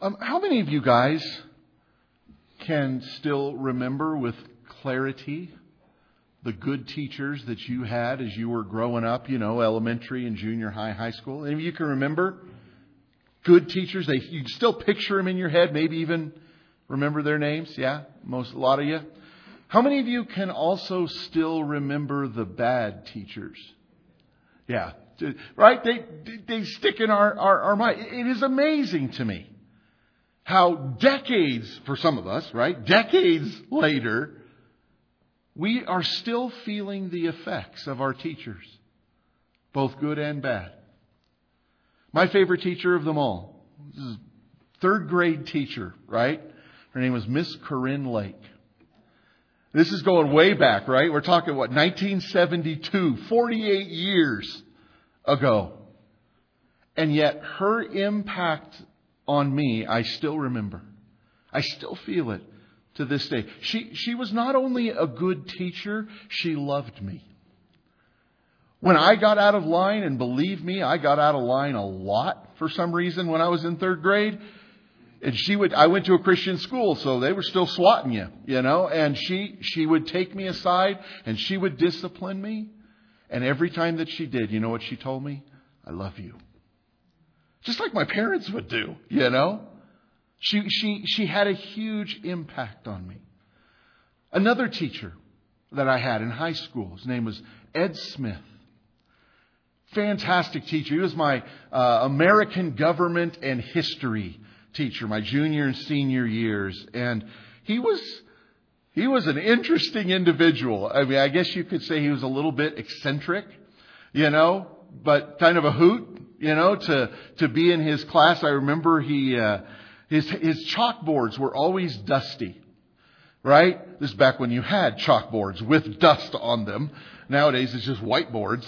How many of you guys can still remember with clarity the good teachers that you had as you were growing up, elementary and junior high, high school? Any of you can remember good teachers? You still picture them in your head, maybe even remember their names? Yeah, a lot of you. How many of you can also still remember the bad teachers? Yeah, right? They stick in our mind. It is amazing to me how decades, for some of us, right? Decades later, we are still feeling the effects of our teachers, both good and bad. My favorite teacher of them all, this is third grade teacher, right? Her name was Miss Corinne Lake. This is going way back, right? We're talking, 1972, 48 years ago. And yet her impact on me, I still remember. I still feel it to this day. She was not only a good teacher, she loved me. When I got out of line, and believe me, I got out of line a lot for some reason when I was in third grade. And I went to a Christian school, so they were still swatting you, and she would take me aside and she would discipline me. And every time that she did, you know what she told me? I love you. Just like my parents would do, She had a huge impact on me. Another teacher that I had in high school, his name was Ed Smith. Fantastic teacher. He was my American government and history teacher, my junior and senior years. And he was an interesting individual. I mean, I guess you could say he was a little bit eccentric, but kind of a hoot, to be in his class. I remember his chalkboards were always dusty, right? This is back when you had chalkboards with dust on them. Nowadays it's just whiteboards.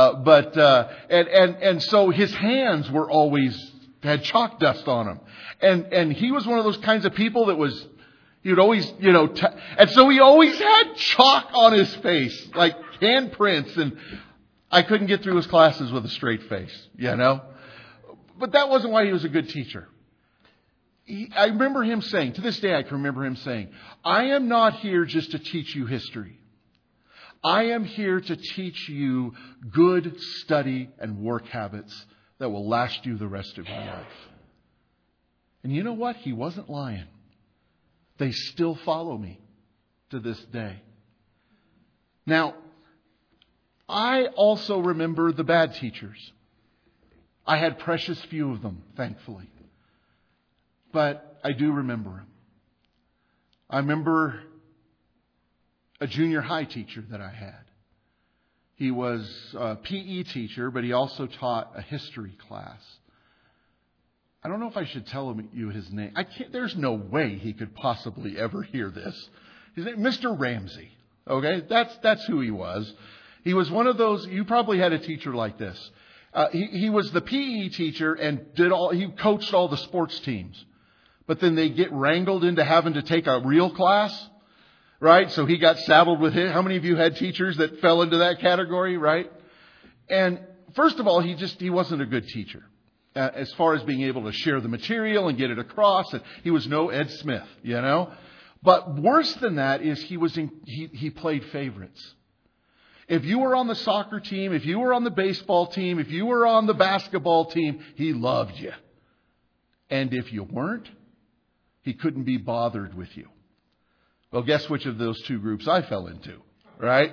And so his hands were had chalk dust on them. And he was one of those kinds of people that you'd always, and so he always had chalk on his face, like handprints, and I couldn't get through his classes with a straight face, But that wasn't why he was a good teacher. I remember him saying, to this day I can remember him saying, I am not here just to teach you history. I am here to teach you good study and work habits that will last you the rest of your life. And you know what? He wasn't lying. They still follow me to this day. Now, I also remember the bad teachers. I had precious few of them, thankfully. But I do remember them. I remember a junior high teacher that I had. He was a PE teacher, but he also taught a history class. I don't know if I should tell you his name. There's no way he could possibly ever hear this. His name, Mr. Ramsey. Okay, that's who he was. He was one of those. You probably had a teacher like this. He was the PE teacher and he coached all the sports teams. But then they get wrangled into having to take a real class, right? So he got saddled with it. How many of you had teachers that fell into that category, right? And first of all, he wasn't a good teacher. As far as being able to share the material and get it across. And he was no Ed Smith, But worse than that is he played favorites. If you were on the soccer team, if you were on the baseball team, if you were on the basketball team, he loved you. And if you weren't, he couldn't be bothered with you. Well, guess which of those two groups I fell into, right?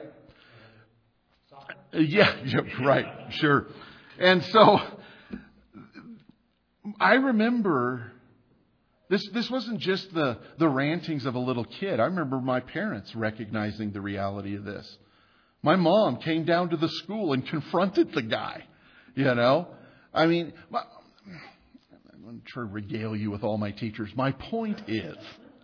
Yeah, right, sure. And so I remember this wasn't just the rantings of a little kid. I remember my parents recognizing the reality of this. My mom came down to the school and confronted the guy, I mean, I'm going to try to regale you with all my teachers. My point is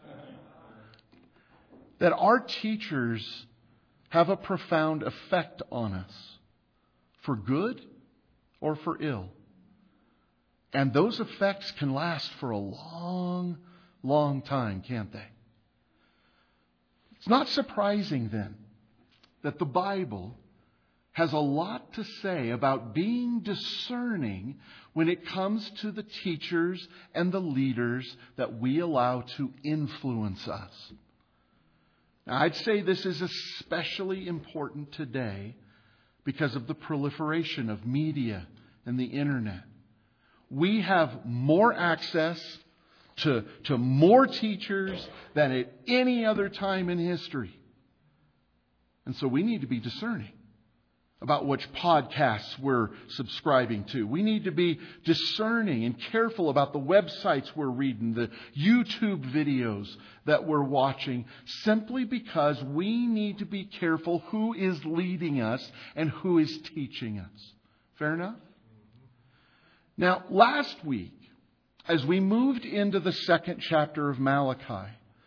that our teachers have a profound effect on us for good or for ill. And those effects can last for a long, long time, can't they? It's not surprising then that the Bible has a lot to say about being discerning when it comes to the teachers and the leaders that we allow to influence us. Now, I'd say this is especially important today because of the proliferation of media and the internet. We have more access to more teachers than at any other time in history. And so we need to be discerning about which podcasts we're subscribing to. We need to be discerning and careful about the websites we're reading, the YouTube videos that we're watching, simply because we need to be careful who is leading us and who is teaching us. Fair enough? Now, last week, as we moved into the second chapter of Malachi,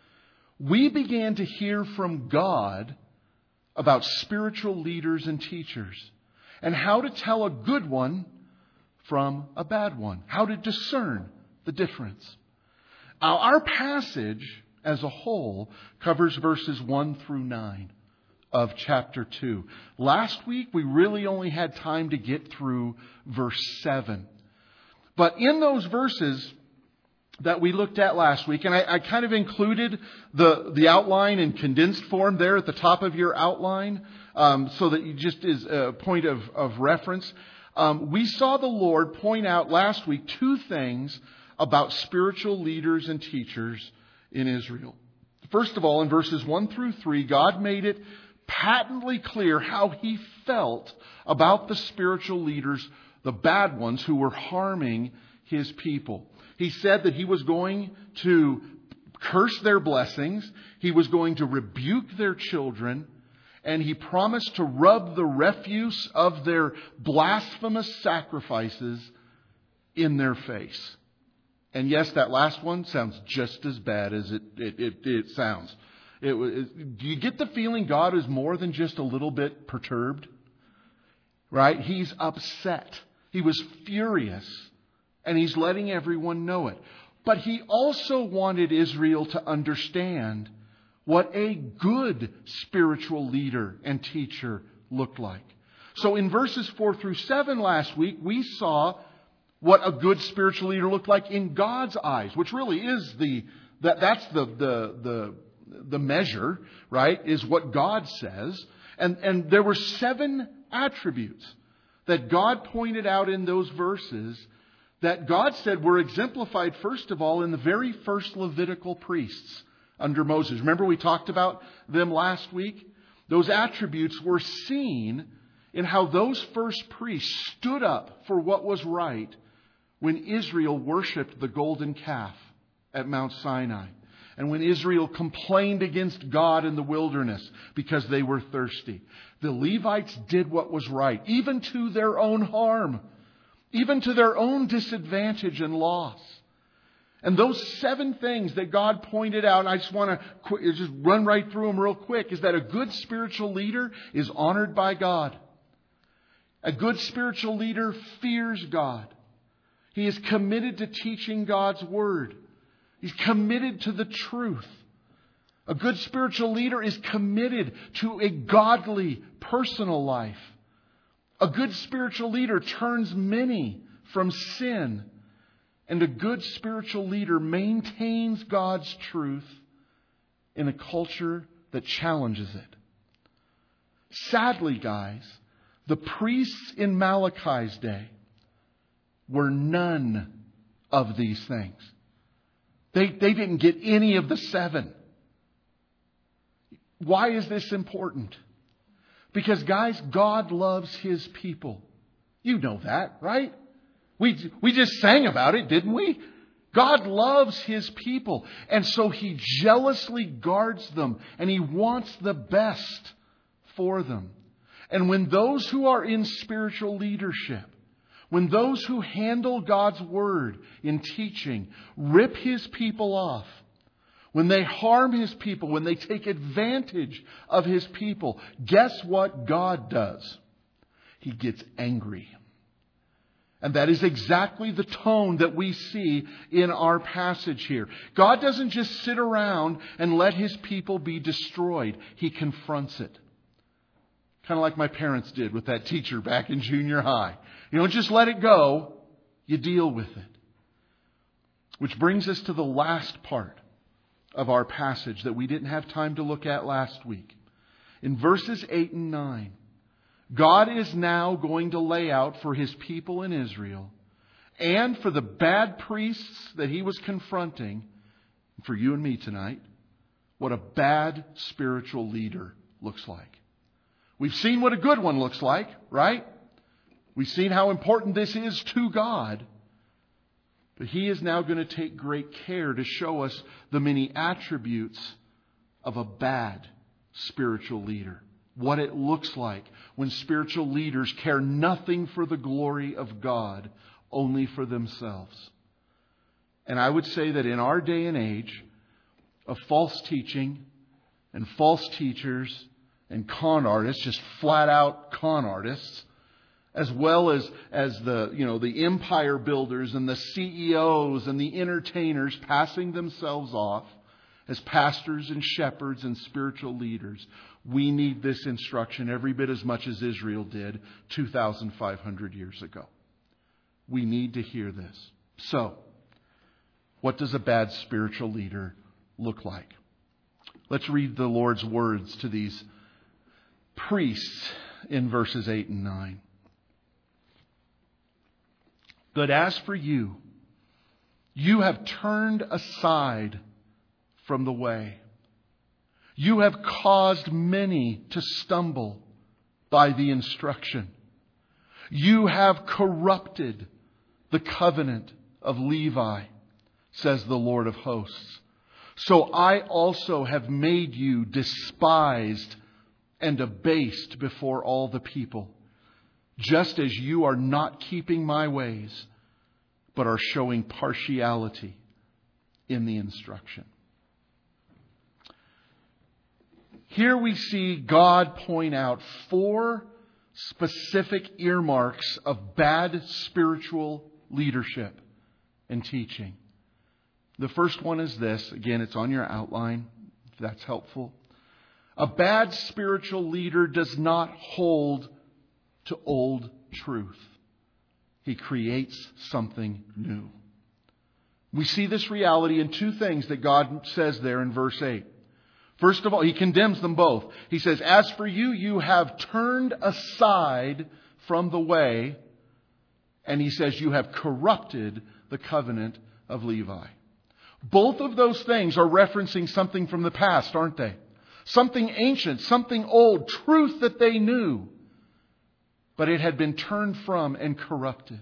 we began to hear from God about spiritual leaders and teachers and how to tell a good one from a bad one, how to discern the difference. Now, our passage as a whole covers verses 1 through 9 of chapter 2. Last week, we really only had time to get through verse 7. But in those verses that we looked at last week, and I kind of included the outline in condensed form there at the top of your outline, so that you just is a point of reference. We saw the Lord point out last week two things about spiritual leaders and teachers in Israel. First of all, in verses 1 through 3, God made it patently clear how He felt about the spiritual leaders, the bad ones who were harming His people. He said that He was going to curse their blessings. He was going to rebuke their children. And He promised to rub the refuse of their blasphemous sacrifices in their face. And yes, that last one sounds just as bad as it sounds. Do you get the feeling God is more than just a little bit perturbed? Right? He's upset. He was furious. And He's letting everyone know it. But He also wanted Israel to understand what a good spiritual leader and teacher looked like. So in verses 4 through 7 last week, we saw what a good spiritual leader looked like in God's eyes, which really is that's the measure, right? Is what God says. And there were 7 attributes that God pointed out in those verses that God said were exemplified, first of all, in the very first Levitical priests under Moses. Remember we talked about them last week? Those attributes were seen in how those first priests stood up for what was right when Israel worshipped the golden calf at Mount Sinai. And when Israel complained against God in the wilderness because they were thirsty. The Levites did what was right, even to their own harm. Even to their own disadvantage and loss. And those 7 things that God pointed out, and I just want to just run right through them real quick, is that a good spiritual leader is honored by God. A good spiritual leader fears God. He is committed to teaching God's Word. He's committed to the truth. A good spiritual leader is committed to a godly personal life. A good spiritual leader turns many from sin. And a good spiritual leader maintains God's truth in a culture that challenges it. Sadly, guys, the priests in Malachi's day were none of these things. They didn't get any of the 7. Why is this important? Because, guys, God loves His people. You know that, right? We just sang about it, didn't we? God loves His people. And so He jealously guards them. And He wants the best for them. And when those who are in spiritual leadership, when those who handle God's Word in teaching rip His people off, when they harm His people, when they take advantage of His people, guess what God does? He gets angry. And that is exactly the tone that we see in our passage here. God doesn't just sit around and let His people be destroyed. He confronts it. Kind of like my parents did with that teacher back in junior high. You don't just let it go, you deal with it. Which brings us to the last part of our passage that we didn't have time to look at last week. In verses 8 and 9, God is now going to lay out for His people in Israel and for the bad priests that He was confronting, for you and me tonight, what a bad spiritual leader looks like. We've seen what a good one looks like, right? We've seen how important this is to God. But He is now going to take great care to show us the many attributes of a bad spiritual leader. What it looks like when spiritual leaders care nothing for the glory of God, only for themselves. And I would say that in our day and age of false teaching and false teachers and con artists, just flat out con artists, as well as the empire builders and the CEOs and the entertainers passing themselves off as pastors and shepherds and spiritual leaders, we need this instruction every bit as much as Israel did 2,500 years ago. We need to hear this. So, what does a bad spiritual leader look like? Let's read the Lord's words to these priests in verses 8 and 9. But as for you, you have turned aside from the way. You have caused many to stumble by the instruction. You have corrupted the covenant of Levi, says the Lord of hosts. So I also have made you despised and abased before all the people, just as you are not keeping my ways, but are showing partiality in the instruction. Here we see God point out 4 specific earmarks of bad spiritual leadership and teaching. The first one is this. Again, it's on your outline, if that's helpful. A bad spiritual leader does not hold to old truth. He creates something new. We see this reality in 2 things that God says there in verse 8. First of all, He condemns them both. He says, as for you, you have turned aside from the way. And He says, you have corrupted the covenant of Levi. Both of those things are referencing something from the past, aren't they? Something ancient, something old, truth that they knew. But it had been turned from and corrupted.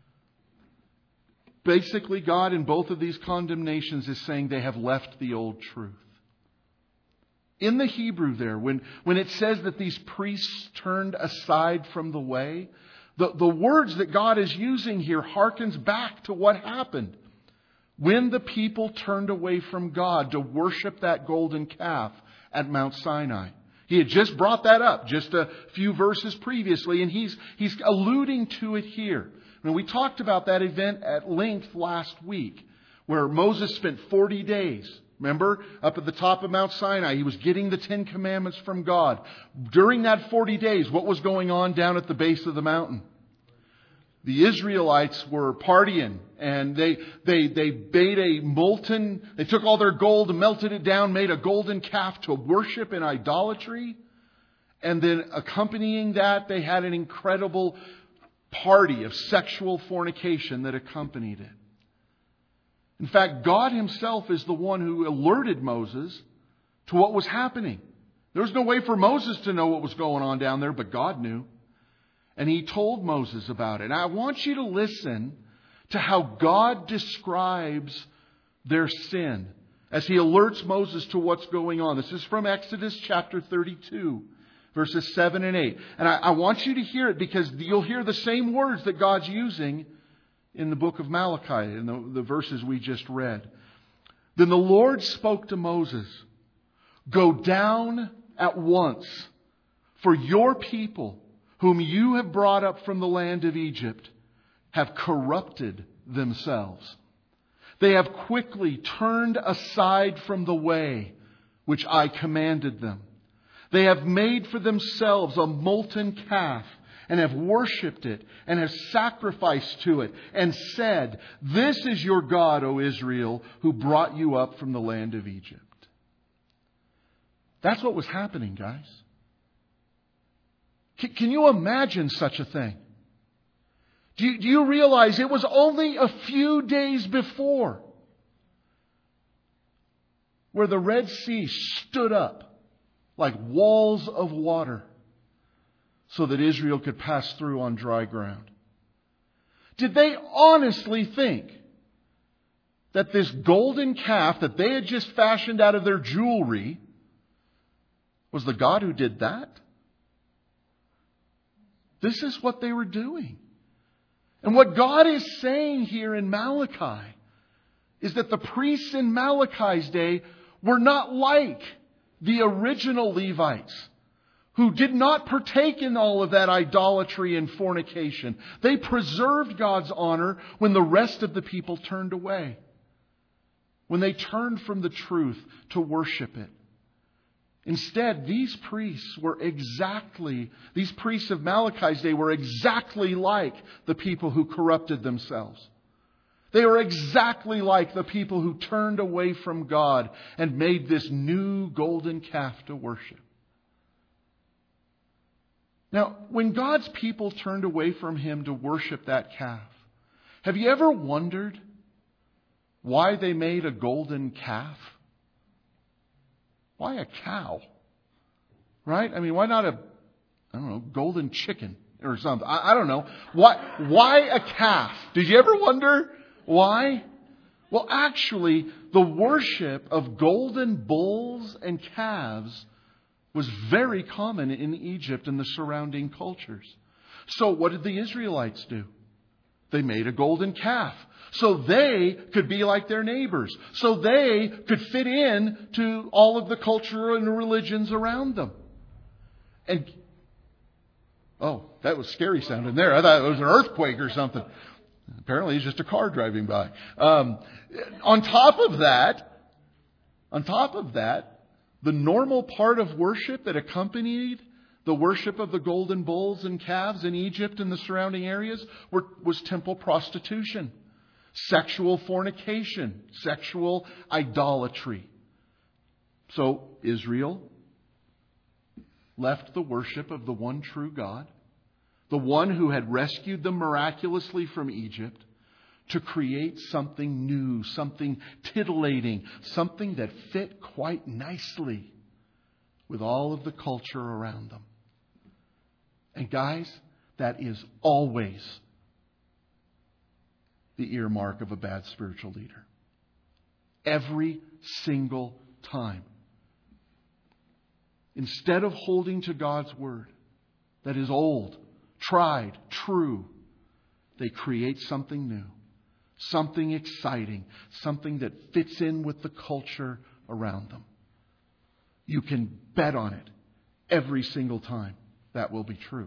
Basically, God in both of these condemnations is saying they have left the old truth. In the Hebrew there, when it says that these priests turned aside from the way, the words that God is using here harkens back to what happened when the people turned away from God to worship that golden calf at Mount Sinai. He had just brought that up just a few verses previously, and he's alluding to it here. Now, we talked about that event at length last week, where Moses spent 40 days. Remember, up at the top of Mount Sinai, he was getting the 10 Commandments from God. During that 40 days, what was going on down at the base of the mountain? The Israelites were partying, and they took all their gold and melted it down, made a golden calf to worship in idolatry. And then accompanying that, they had an incredible party of sexual fornication that accompanied it. In fact, God Himself is the one who alerted Moses to what was happening. There was no way for Moses to know what was going on down there, but God knew. And He told Moses about it. And I want you to listen to how God describes their sin as He alerts Moses to what's going on. This is from Exodus chapter 32, verses 7 and 8. And I want you to hear it because you'll hear the same words that God's using in the book of Malachi, in the verses we just read. Then the Lord spoke to Moses, "Go down at once, for your people, whom you have brought up from the land of Egypt, have corrupted themselves. They have quickly turned aside from the way which I commanded them. They have made for themselves a molten calf and have worshipped it and have sacrificed to it and said, "This is your God, O Israel, who brought you up from the land of Egypt." That's what was happening, guys. Can you imagine such a thing? Do you realize it was only a few days before where the Red Sea stood up like walls of water so that Israel could pass through on dry ground? Did they honestly think that this golden calf that they had just fashioned out of their jewelry was the God who did that? This is what they were doing. And what God is saying here in Malachi is that the priests in Malachi's day were not like the original Levites, who did not partake in all of that idolatry and fornication. They preserved God's honor when the rest of the people turned away, when they turned from the truth to worship it. Instead, these priests of Malachi's day were exactly like the people who corrupted themselves. They were exactly like the people who turned away from God and made this new golden calf to worship. Now, when God's people turned away from Him to worship that calf, have you ever wondered why they made a golden calf? Why a cow? Right? I mean, why not golden chicken or something? I don't know. Why a calf? Did you ever wonder why? Well, actually, the worship of golden bulls and calves was very common in Egypt and the surrounding cultures. So what did the Israelites do? They made a golden calf so they could be like their neighbors, so they could fit in to all of the culture and the religions around them. And, that was scary sounding there. I thought it was an earthquake or something. Apparently it's just a car driving by. On top of that, the normal part of worship that accompanied the worship of the golden bulls and calves in Egypt and the surrounding areas was temple prostitution, sexual fornication, sexual idolatry. So Israel left the worship of the one true God, the one who had rescued them miraculously from Egypt, to create something new, something titillating, something that fit quite nicely with all of the culture around them. And guys, that is always the earmark of a bad spiritual leader. Every single time. Instead of holding to God's word that is old, tried, true, they create something new, something exciting, something that fits in with the culture around them. You can bet on it every single time that will be true.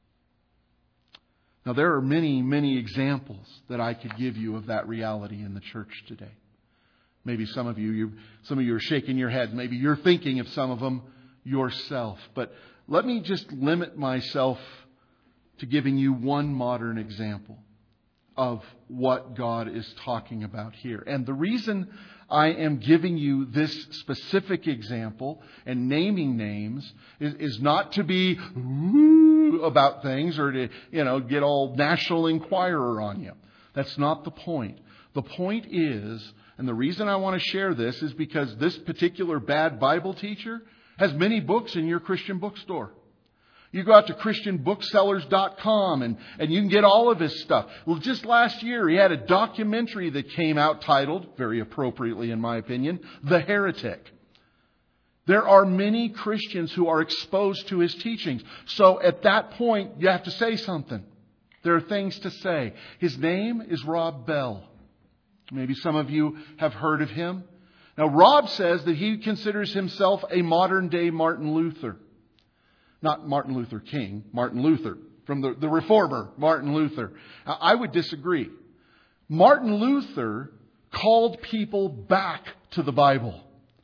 Now, there are many, many examples that I could give you of that reality in the church today. Maybe some of you are shaking your heads. Maybe you're thinking of some of them yourself. But let me just limit myself to giving you one modern example of what God is talking about here. And the reason I am giving you this specific example and naming names is not to be about things or to, get all National Enquirer on you. That's not the point. The point is, and the reason I want to share this is because this particular bad Bible teacher has many books in your Christian bookstore. You go out to ChristianBooksellers.com and you can get all of his stuff. Well, just last year he had a documentary that came out titled, very appropriately in my opinion, The Heretic. There are many Christians who are exposed to his teachings. So at that point, you have to say something. There are things to say. His name is Rob Bell. Maybe some of you have heard of him. Now, Rob says that he considers himself a modern-day Martin Luther. Not Martin Luther King, Martin Luther, from the reformer, Martin Luther. Now, I would disagree. Martin Luther called people back to the Bible.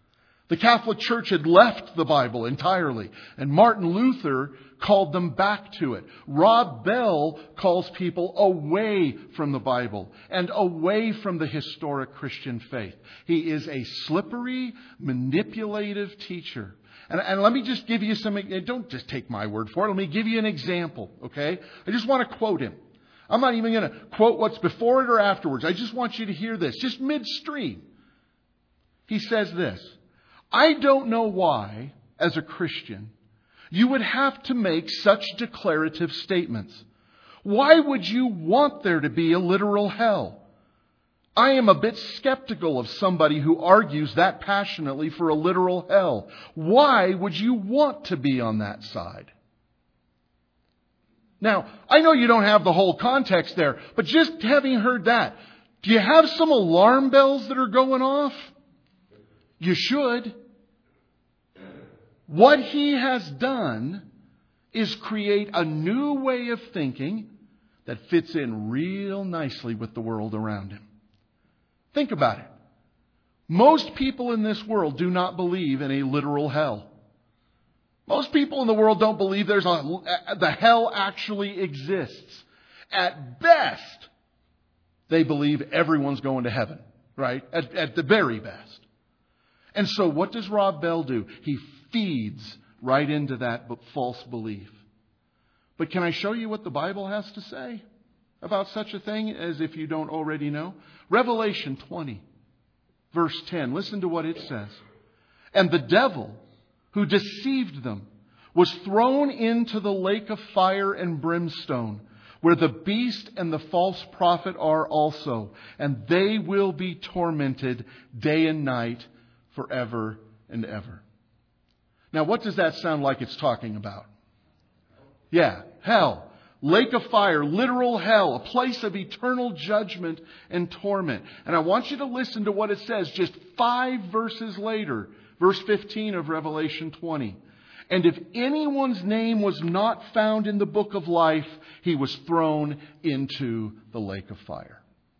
The Catholic Church had left the Bible entirely, and Martin Luther called them back to it. Rob Bell calls people away from the Bible and away from the historic Christian faith. He is a slippery, manipulative teacher. And let me just give you some, don't just take my word for it. Let me give you an example, okay? I just want to quote him. I'm not even going to quote what's before it or afterwards. I just want you to hear this, just midstream. He says this: I don't know why, as a Christian, you would have to make such declarative statements. Why would you want there to be a literal hell? I am a bit skeptical of somebody who argues that passionately for a literal hell. Why would you want to be on that side? Now, I know you don't have the whole context there, but just having heard that, do you have some alarm bells that are going off? You should. What he has done is create a new way of thinking that fits in real nicely with the world around him. Think about it. Most people in this world do not believe in a literal hell. Most people in the world don't believe the hell actually exists. At best, they believe everyone's going to heaven, right? At the very best. And so what does Rob Bell do? He feeds right into that false belief. But can I show you what the Bible has to say about such a thing, as if you don't already know? Revelation 20, verse 10. Listen to what it says. And the devil who deceived them was thrown into the lake of fire and brimstone, where the beast and the false prophet are also, and they will be tormented day and night forever and ever. Now, what does that sound like it's talking about? Yeah, hell. Lake of fire, literal hell, a place of eternal judgment and torment. And I want you to listen to what it says just 5 verses later, verse 15 of Revelation 20. And if anyone's name was not found in the book of life, he was thrown into the lake of fire.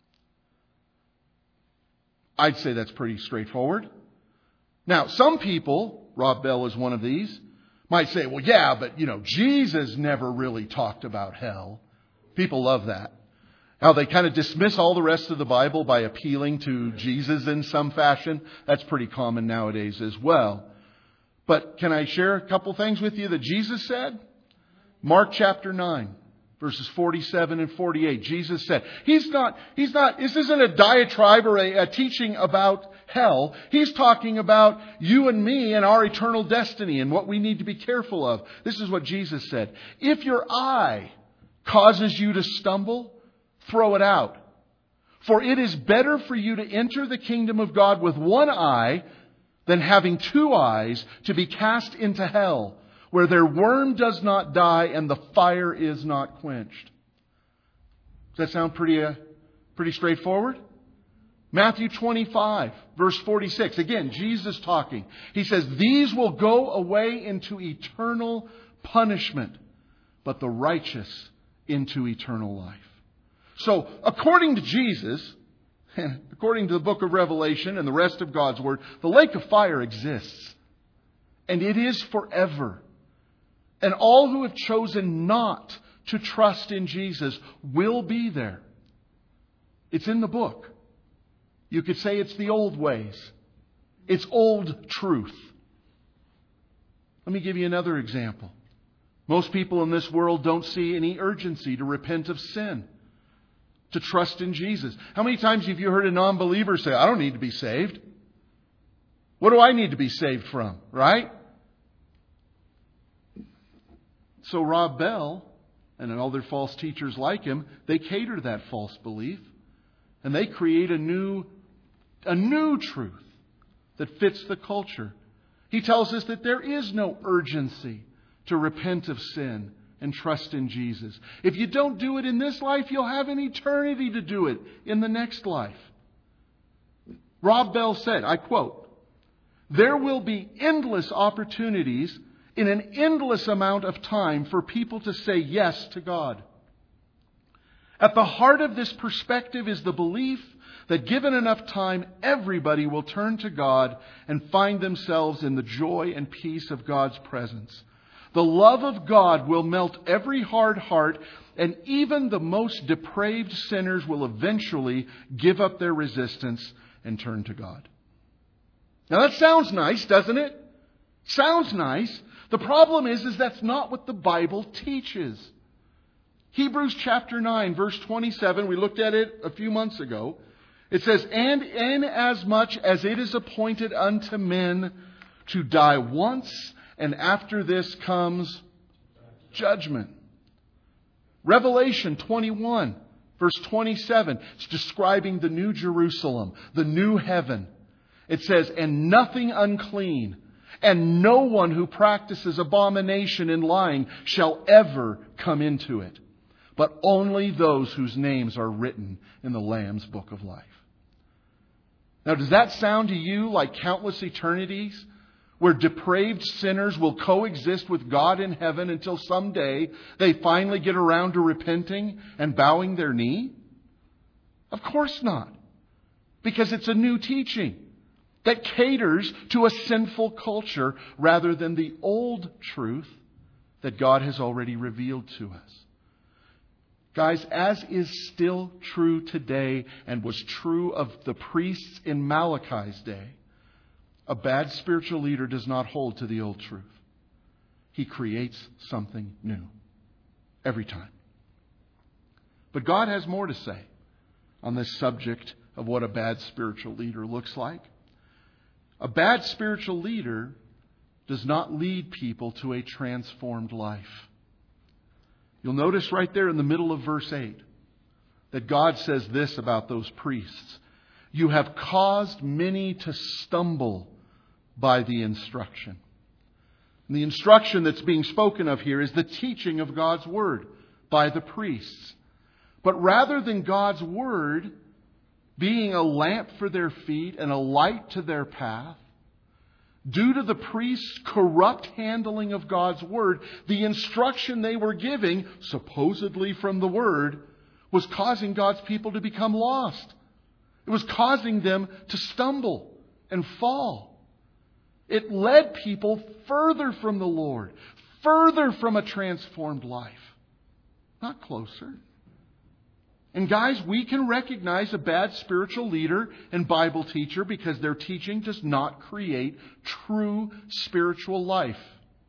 I'd say that's pretty straightforward. Now, some people, Rob Bell is one of these, might say, well, yeah, but, Jesus never really talked about hell. People love that. How they kind of dismiss all the rest of the Bible by appealing to Jesus in some fashion. That's pretty common nowadays as well. But can I share a couple things with you that Jesus said? Mark chapter 9. Verses 47 and 48. Jesus said, this isn't a diatribe or a teaching about hell. He's talking about you and me and our eternal destiny and what we need to be careful of. This is what Jesus said. If your eye causes you to stumble, throw it out. For it is better for you to enter the kingdom of God with one eye than having 2 eyes to be cast into hell, where their worm does not die and the fire is not quenched. Does that sound pretty straightforward? Matthew 25, verse 46. Again, Jesus talking. He says, these will go away into eternal punishment, but the righteous into eternal life. So, according to Jesus, and according to the book of Revelation and the rest of God's Word, the lake of fire exists. And it is forever. And all who have chosen not to trust in Jesus will be there. It's in the book. You could say it's the old ways. It's old truth. Let me give you another example. Most people in this world don't see any urgency to repent of sin, to trust in Jesus. How many times have you heard a non-believer say, I don't need to be saved? What do I need to be saved from? Right? So Rob Bell and other false teachers like him, they cater to that false belief. And they create a new truth that fits the culture. He tells us that there is no urgency to repent of sin and trust in Jesus. If you don't do it in this life, you'll have an eternity to do it in the next life. Rob Bell said, I quote, there will be endless opportunities in an endless amount of time for people to say yes to God. At the heart of this perspective is the belief that given enough time, everybody will turn to God and find themselves in the joy and peace of God's presence. The love of God will melt every hard heart, and even the most depraved sinners will eventually give up their resistance and turn to God. Now that sounds nice, doesn't it? Sounds nice. The problem is that's not what the Bible teaches. Hebrews chapter 9, verse 27, we looked at it a few months ago. It says, "And inasmuch as it is appointed unto men to die once, and after this comes judgment." Revelation 21, verse 27, it's describing the new Jerusalem, the new heaven. It says, "And nothing unclean, and no one who practices abomination in lying shall ever come into it, but only those whose names are written in the Lamb's book of life." Now, does that sound to you like countless eternities where depraved sinners will coexist with God in heaven until someday they finally get around to repenting and bowing their knee? Of course not. Because it's a new teaching that caters to a sinful culture rather than the old truth that God has already revealed to us. Guys, as is still true today and was true of the priests in Malachi's day, a bad spiritual leader does not hold to the old truth. He creates something new every time. But God has more to say on this subject of what a bad spiritual leader looks like. A bad spiritual leader does not lead people to a transformed life. You'll notice right there in the middle of verse 8 that God says this about those priests: "You have caused many to stumble by the instruction." And the instruction that's being spoken of here is the teaching of God's Word by the priests. But rather than God's Word being a lamp for their feet and a light to their path, due to the priests' corrupt handling of God's Word, the instruction they were giving, supposedly from the Word, was causing God's people to become lost. It was causing them to stumble and fall. It led people further from the Lord, further from a transformed life, not closer. And guys, we can recognize a bad spiritual leader and Bible teacher because their teaching does not create true spiritual life.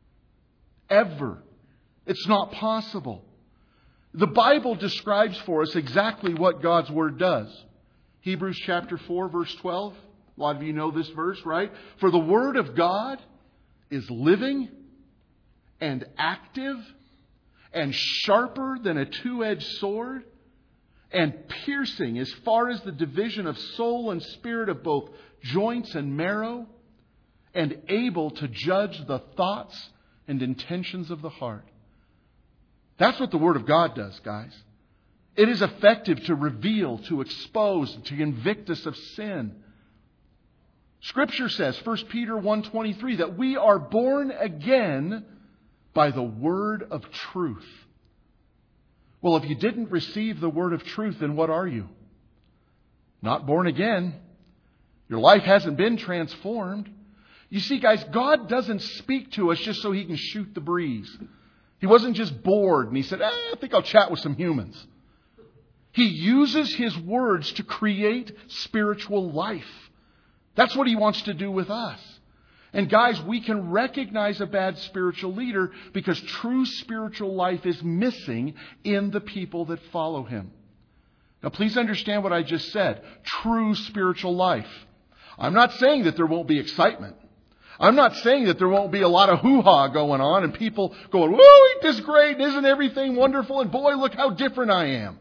Ever. It's not possible. The Bible describes for us exactly what God's Word does. Hebrews chapter 4, verse 12. A lot of you know this verse, right? "For the Word of God is living and active and sharper than a two-edged sword, and piercing as far as the division of soul and spirit, of both joints and marrow, and able to judge the thoughts and intentions of the heart." That's what the Word of God does, guys. It is effective to reveal, to expose, to convict us of sin. Scripture says, 1 Peter 1:23, that we are born again by the word of truth. Well, if you didn't receive the word of truth, then what are you? Not born again. Your life hasn't been transformed. You see, guys, God doesn't speak to us just so He can shoot the breeze. He wasn't just bored and He said, I think I'll chat with some humans. He uses His words to create spiritual life. That's what He wants to do with us. And guys, we can recognize a bad spiritual leader because true spiritual life is missing in the people that follow him. Now, please understand what I just said. True spiritual life. I'm not saying that there won't be excitement. I'm not saying that there won't be a lot of hoo-ha going on and people going, woo, ain't this great? Isn't everything wonderful? And boy, look how different I am.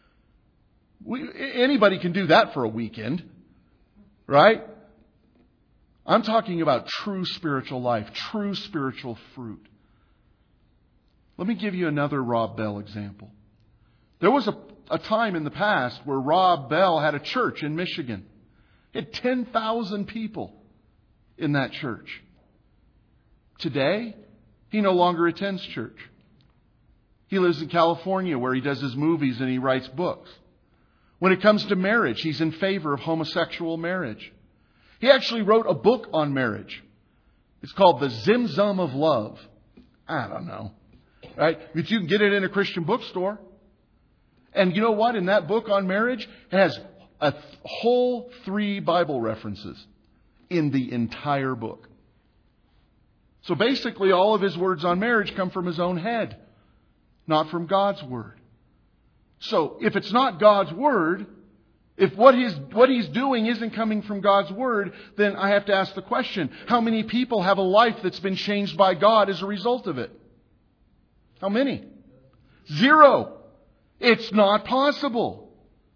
Anybody can do that for a weekend, right? I'm talking about true spiritual life, true spiritual fruit. Let me give you another Rob Bell example. There was a time in the past where Rob Bell had a church in Michigan. He had 10,000 people in that church. Today, he no longer attends church. He lives in California where he does his movies and he writes books. When it comes to marriage, he's in favor of homosexual marriage. He actually wrote a book on marriage. It's called The Zimzum of Love. I don't know. Right? But you can get it in a Christian bookstore. And you know what? In that book on marriage, it has a whole 3 Bible references in the entire book. So basically, all of his words on marriage come from his own head, not from God's Word. So if it's not God's Word, if what he's doing isn't coming from God's Word, then I have to ask the question, how many people have a life that's been changed by God as a result of it? How many? 0. It's not possible.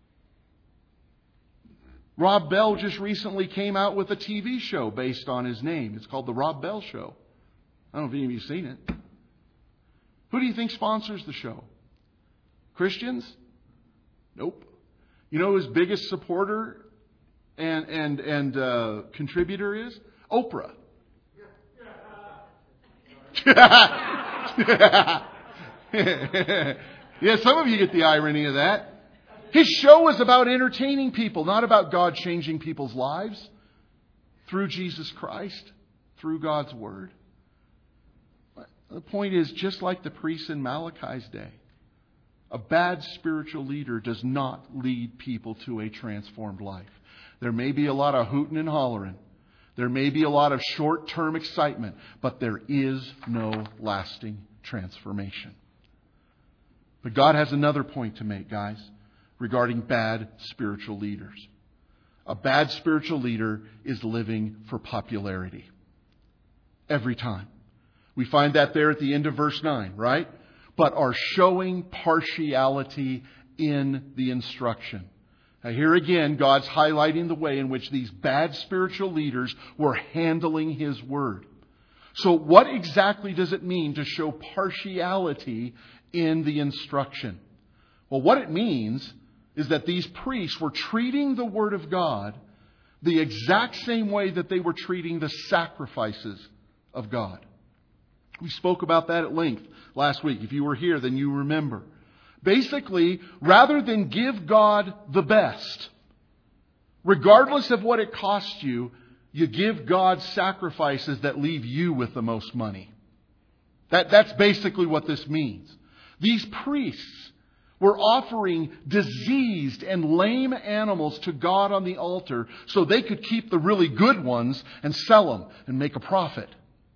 Rob Bell just recently came out with a TV show based on his name. It's called The Rob Bell Show. I don't know if any of you have seen it. Who do you think sponsors the show? Christians? Nope. You know who his biggest supporter and contributor is? Oprah. Yeah, some of you get the irony of that. His show is about entertaining people, not about God changing people's lives through Jesus Christ, through God's Word. The point is, just like the priests in Malachi's day, a bad spiritual leader does not lead people to a transformed life. There may be a lot of hooting and hollering. There may be a lot of short-term excitement, but there is no lasting transformation. But God has another point to make, guys, regarding bad spiritual leaders. A bad spiritual leader is living for popularity. Every time. We find that there at the end of verse 9, right? But are showing partiality in the instruction. Now here again, God's highlighting the way in which these bad spiritual leaders were handling His Word. So what exactly does it mean to show partiality in the instruction? Well, what it means is that these priests were treating the Word of God the exact same way that they were treating the sacrifices of God. We spoke about that at length last week. If you were here, then you remember. Basically, rather than give God the best, regardless of what it costs you, you give God sacrifices that leave you with the most money. That's basically what this means. These priests were offering diseased and lame animals to God on the altar so they could keep the really good ones and sell them and make a profit.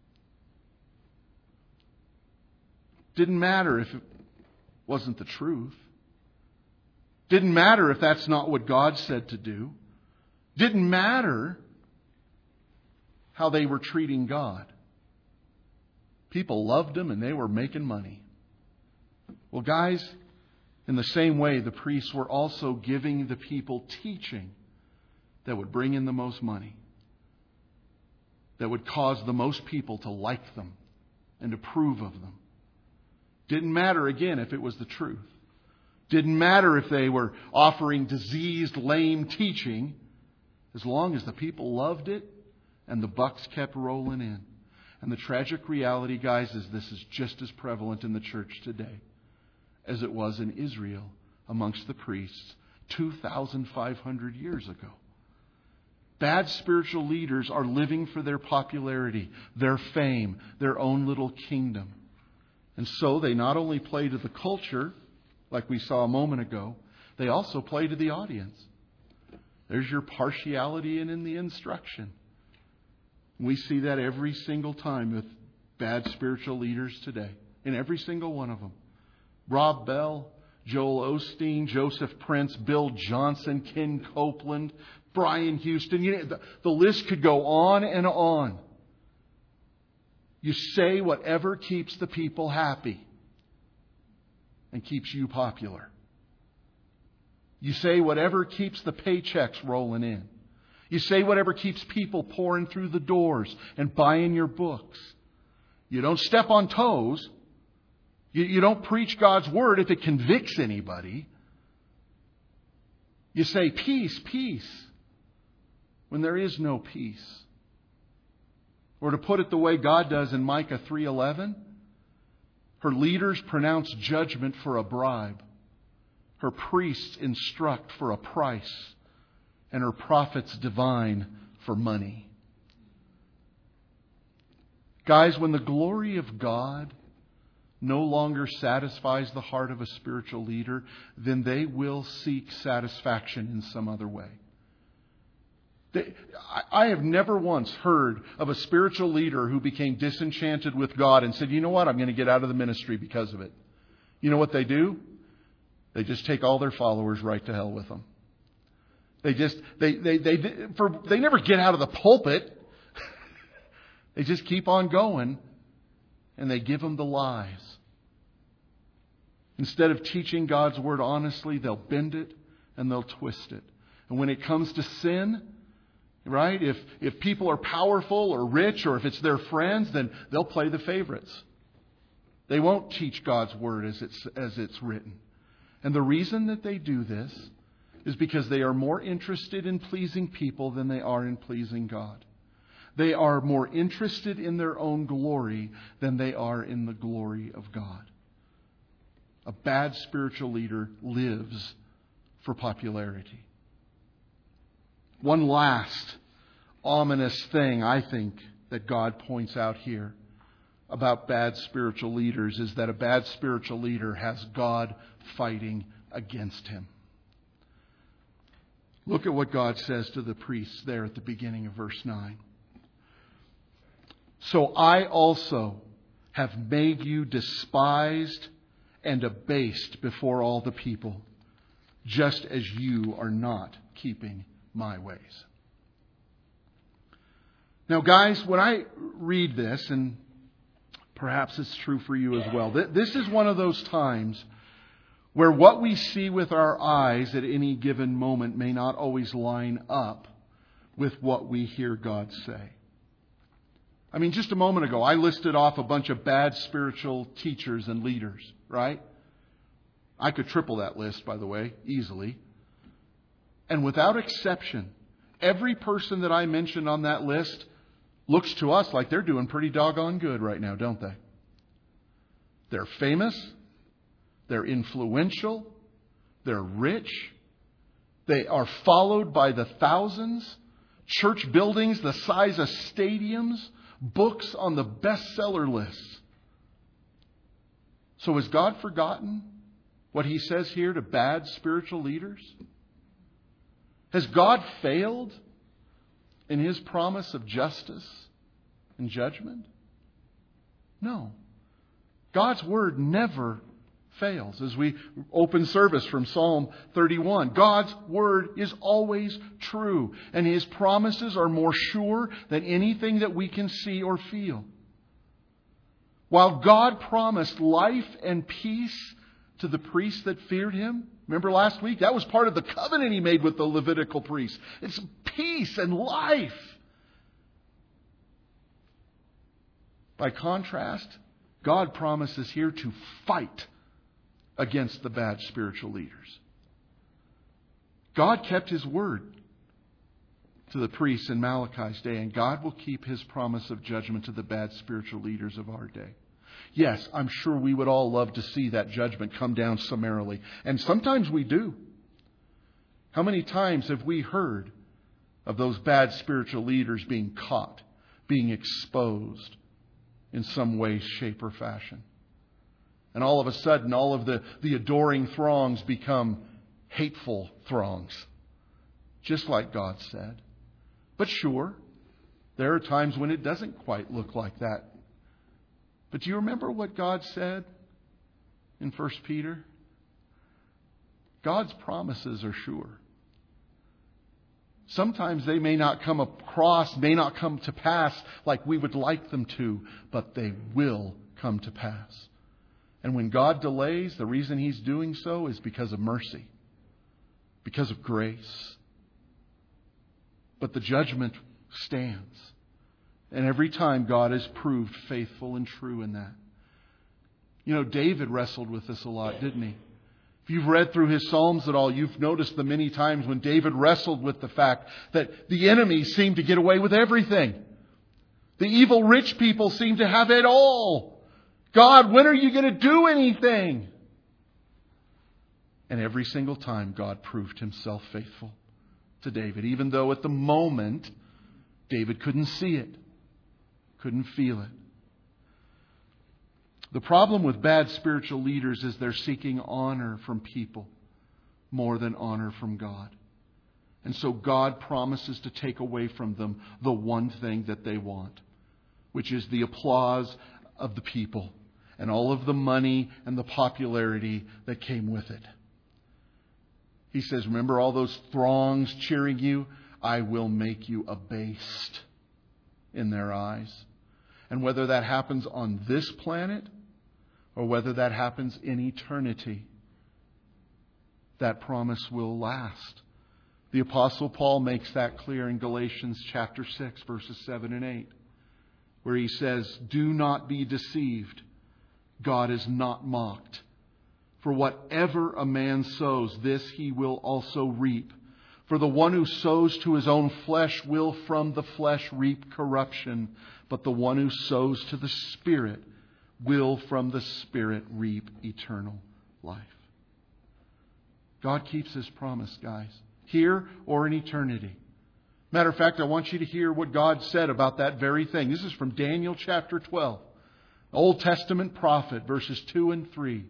Didn't matter if it wasn't the truth. Didn't matter if that's not what God said to do. Didn't matter how they were treating God. People loved them and they were making money. Well, guys, in the same way, the priests were also giving the people teaching that would bring in the most money, that would cause the most people to like them and approve of them. Didn't matter, again, if it was the truth. Didn't matter if they were offering diseased, lame teaching, as long as the people loved it and the bucks kept rolling in. And the tragic reality, guys, is this is just as prevalent in the church today as it was in Israel amongst the priests 2,500 years ago. Bad spiritual leaders are living for their popularity, their fame, their own little kingdom. And so they not only play to the culture, like we saw a moment ago, they also play to the audience. There's your partiality in the instruction. We see that every single time with bad spiritual leaders today. In every single one of them. Rob Bell, Joel Osteen, Joseph Prince, Bill Johnson, Ken Copeland, Brian Houston. You know, the list could go on and on. You say whatever keeps the people happy and keeps you popular. You say whatever keeps the paychecks rolling in. You say whatever keeps people pouring through the doors and buying your books. You don't step on toes. You don't preach God's Word if it convicts anybody. You say peace, peace, when there is no peace. Or to put it the way God does in Micah 3:11, her leaders pronounce judgment for a bribe. Her priests instruct for a price, and her prophets divine for money. Guys, when the glory of God no longer satisfies the heart of a spiritual leader, then they will seek satisfaction in some other way. I have never once heard of a spiritual leader who became disenchanted with God and said, you know what, I'm going to get out of the ministry because of it. You know what they do? They just take all their followers right to hell with them. They never get out of the pulpit. They just keep on going, and they give them the lies. Instead of teaching God's Word honestly, they'll bend it and they'll twist it. And when it comes to sin, right, if people are powerful or rich or if it's their friends, then they'll play the favorites. They won't teach God's Word as it's written. And the reason that they do this is because they are more interested in pleasing people than they are in pleasing God. They are more interested in their own glory than they are in the glory of God. A bad spiritual leader lives for popularity. One last ominous thing, I think, that God points out here about bad spiritual leaders is that a bad spiritual leader has God fighting against him. Look at what God says to the priests there at the beginning of verse 9. So I also have made you despised and abased before all the people, just as you are not keeping my ways. Now, guys, when I read this, and perhaps it's true for you as well, this is one of those times where what we see with our eyes at any given moment may not always line up with what we hear God say. I mean, just a moment ago, I listed off a bunch of bad spiritual teachers and leaders, right? I could triple that list, by the way, easily. And without exception, every person that I mentioned on that list looks to us like they're doing pretty doggone good right now, don't they? They're famous. They're influential. They're rich. They are followed by the thousands. Church buildings the size of stadiums. Books on the bestseller lists. So has God forgotten what He says here to bad spiritual leaders? Has God failed in His promise of justice and judgment? No. God's Word never fails. As we open service from Psalm 31, God's Word is always true, and His promises are more sure than anything that we can see or feel. While God promised life and peace to the priests that feared Him, remember last week? That was part of the covenant He made with the Levitical priests. It's peace and life. By contrast, God promises here to fight against the bad spiritual leaders. God kept His word to the priests in Malachi's day, and God will keep His promise of judgment to the bad spiritual leaders of our day. Yes, I'm sure we would all love to see that judgment come down summarily, and sometimes we do. How many times have we heard of those bad spiritual leaders being caught, being exposed in some way, shape, or fashion? And all of a sudden, all of the adoring throngs become hateful throngs. Just like God said. But sure, there are times when it doesn't quite look like that. But do you remember what God said in 1 Peter? God's promises are sure. Sometimes they may not come across, may not come to pass like we would like them to, but they will come to pass. And when God delays, the reason He's doing so is because of mercy, because of grace. But the judgment stands. And every time God has proved faithful and true in that. You know, David wrestled with this a lot, didn't he? If you've read through his Psalms at all, you've noticed the many times when David wrestled with the fact that the enemies seem to get away with everything. The evil rich people seem to have it all. God, when are you going to do anything? And every single time, God proved himself faithful to David, even though at the moment, David couldn't see it, couldn't feel it. The problem with bad spiritual leaders is they're seeking honor from people more than honor from God. And so God promises to take away from them the one thing that they want, which is the applause of the people and all of the money and the popularity that came with it. He says, remember all those throngs cheering you? I will make you abased in their eyes. And whether that happens on this planet or whether that happens in eternity, that promise will last. The Apostle Paul makes that clear in Galatians chapter 6, verses 7 and 8, where he says, do not be deceived. God is not mocked. For whatever a man sows, this he will also reap. For the one who sows to his own flesh will from the flesh reap corruption, but the one who sows to the Spirit will from the Spirit reap eternal life. God keeps His promise, guys, here or in eternity. Matter of fact, I want you to hear what God said about that very thing. This is from Daniel chapter 12, Old Testament prophet, verses 2 and 3.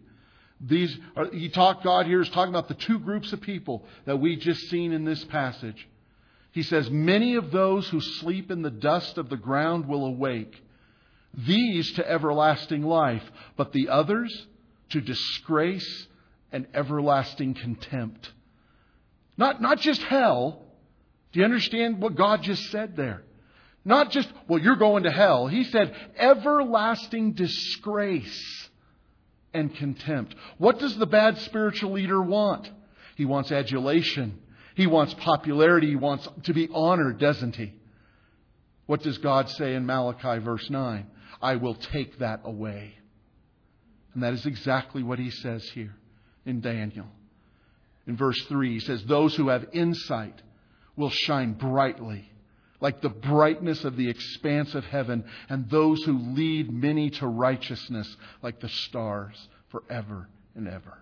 God here is talking about the two groups of people that we just seen in this passage. He says, many of those who sleep in the dust of the ground will awake, these to everlasting life, but the others to disgrace and everlasting contempt. Not just hell. Do you understand what God just said there? Not just, well, you're going to hell. He said everlasting disgrace and contempt. What does the bad spiritual leader want? He wants adulation. He wants popularity. He wants to be honored, doesn't he? What does God say in Malachi verse 9? I will take that away. And that is exactly what He says here in Daniel. In verse 3, He says, those who have insight will shine brightly, like the brightness of the expanse of heaven, and those who lead many to righteousness, like the stars forever and ever.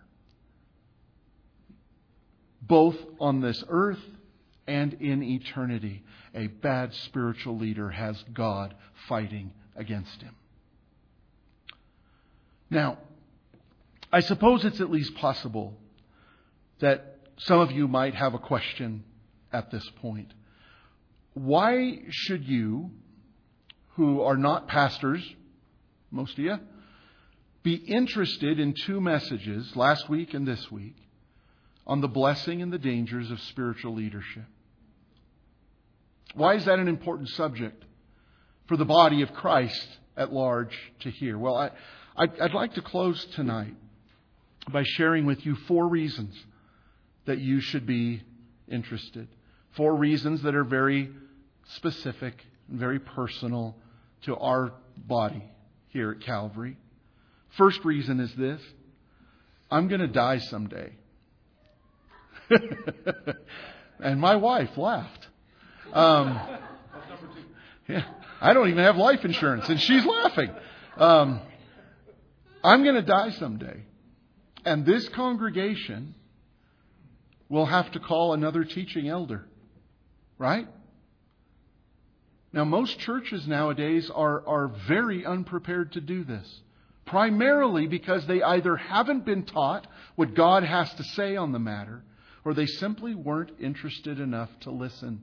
Both on this earth and in eternity, a bad spiritual leader has God fighting against him. Now, I suppose it's at least possible that some of you might have a question at this point. Why should you, who are not pastors, most of you, be interested in two messages, last week and this week, on the blessing and the dangers of spiritual leadership? Why is that an important subject for the body of Christ at large to hear? Well, I'd like to close tonight by sharing with you 4 reasons that you should be interested. 4 reasons that are very specific and very personal to our body here at Calvary. First reason is this: I'm going to die someday. And my wife laughed. Yeah, I don't even have life insurance, and she's laughing. I'm going to die someday. And this congregation will have to call another teaching elder. Right? Now, most churches nowadays are very unprepared to do this. Primarily because they either haven't been taught what God has to say on the matter, or they simply weren't interested enough to listen.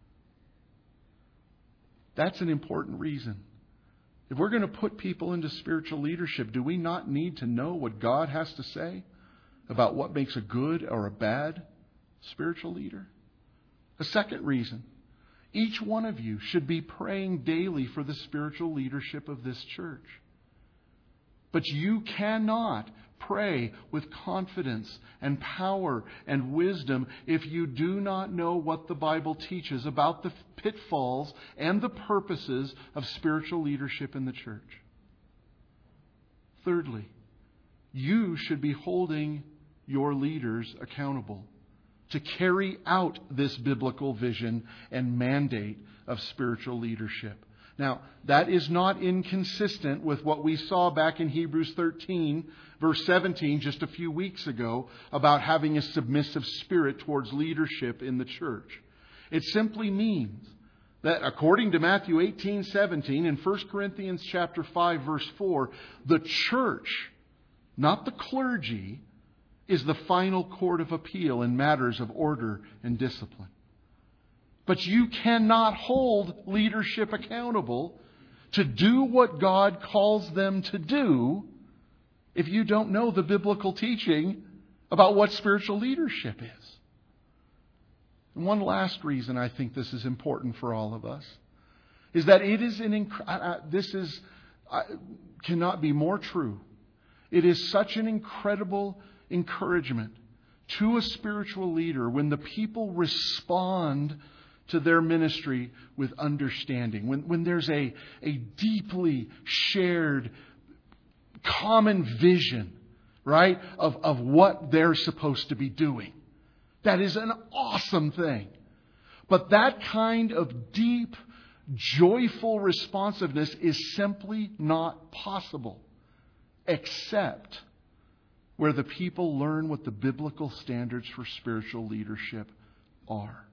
That's an important reason. If we're going to put people into spiritual leadership, do we not need to know what God has to say about what makes a good or a bad spiritual leader? A second reason: each one of you should be praying daily for the spiritual leadership of this church. But you cannot pray with confidence and power and wisdom if you do not know what the Bible teaches about the pitfalls and the purposes of spiritual leadership in the church. Thirdly, you should be holding your leaders accountable to carry out this biblical vision and mandate of spiritual leadership. Now, that is not inconsistent with what we saw back in Hebrews 13, verse 17, just a few weeks ago, about having a submissive spirit towards leadership in the church. It simply means that according to Matthew 18:17 and 1 Corinthians chapter 5, verse 4, the church, not the clergy, is the final court of appeal in matters of order and discipline. But you cannot hold leadership accountable to do what God calls them to do if you don't know the biblical teaching about what spiritual leadership is. And one last reason I think this is important for all of us is that it is cannot be more true. It is such an incredible encouragement to a spiritual leader when the people respond to their ministry with understanding. When there's a deeply shared common vision, right, of what they're supposed to be doing. That is an awesome thing. But that kind of deep, joyful responsiveness is simply not possible except where the people learn what the biblical standards for spiritual leadership are.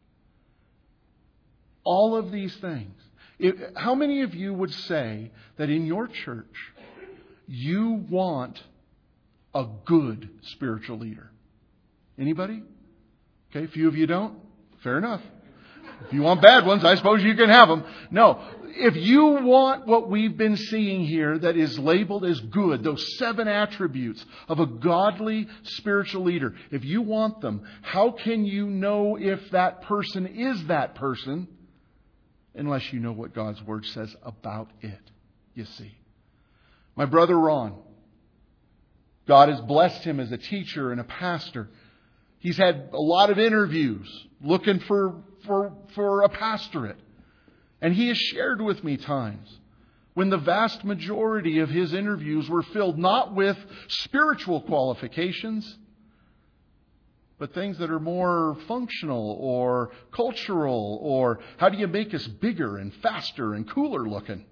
All of these things. How many of you would say that in your church you want a good spiritual leader? Anybody? Okay, a few of you don't. Fair enough. If you want bad ones, I suppose you can have them. No. If you want what we've been seeing here that is labeled as good, those 7 attributes of a godly spiritual leader, if you want them, how can you know if that person is that person unless you know what God's Word says about it, you see? My brother Ron, God has blessed him as a teacher and a pastor. He's had a lot of interviews looking for a pastorate. And he has shared with me times when the vast majority of his interviews were filled not with spiritual qualifications, but things that are more functional or cultural, or how do you make us bigger and faster and cooler looking?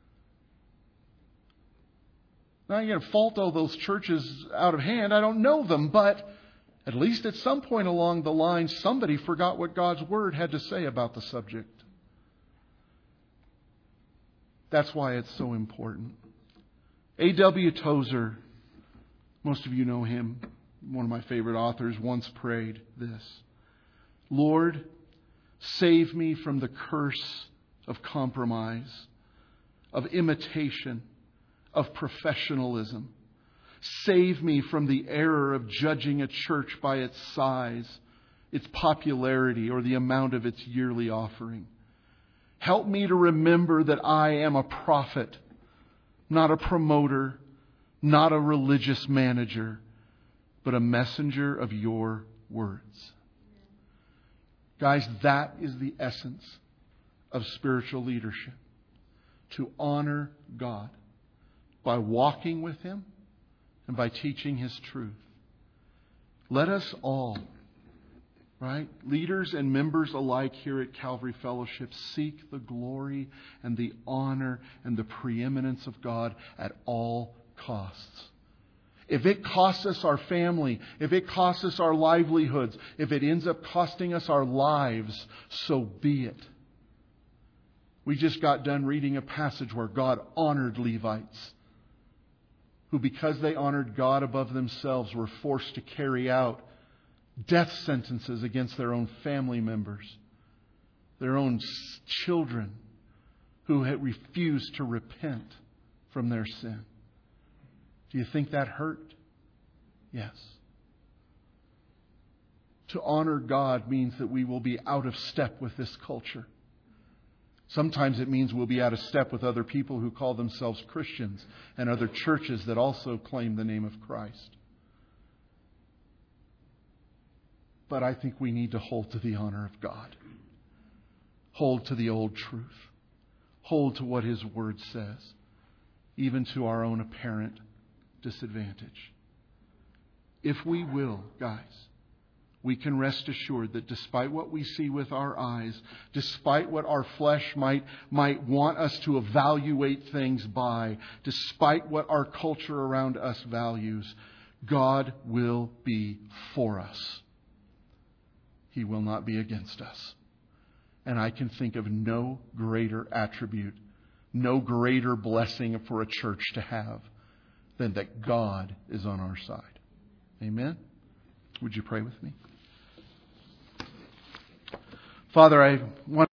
Now, I'm going to fault all those churches out of hand. I don't know them, but at least at some point along the line, somebody forgot what God's Word had to say about the subject. That's why it's so important. A.W. Tozer, most of you know him, one of my favorite authors, once prayed this: Lord, save me from the curse of compromise, of imitation, of professionalism. Save me from the error of judging a church by its size, its popularity, or the amount of its yearly offering. Help me to remember that I am a prophet, not a promoter, not a religious manager, but a messenger of your words. Guys, that is the essence of spiritual leadership. To honor God by walking with Him and by teaching His truth. Let us all, right, leaders and members alike here at Calvary Fellowship, seek the glory and the honor and the preeminence of God at all costs. If it costs us our family, if it costs us our livelihoods, if it ends up costing us our lives, so be it. We just got done reading a passage where God honored Levites, who, because they honored God above themselves, were forced to carry out death sentences against their own family members, their own children who had refused to repent from their sin. Do you think that hurt? Yes. To honor God means that we will be out of step with this culture. Sometimes it means we'll be out of step with other people who call themselves Christians and other churches that also claim the name of Christ. But I think we need to hold to the honor of God. Hold to the old truth. Hold to what His Word says, even to our own apparent disadvantage. If we will, guys, we can rest assured that despite what we see with our eyes, despite what our flesh might want us to evaluate things by, despite what our culture around us values, God will be for us. He will not be against us. And I can think of no greater attribute, no greater blessing for a church to have than that God is on our side. Amen? Would you pray with me? Father, I want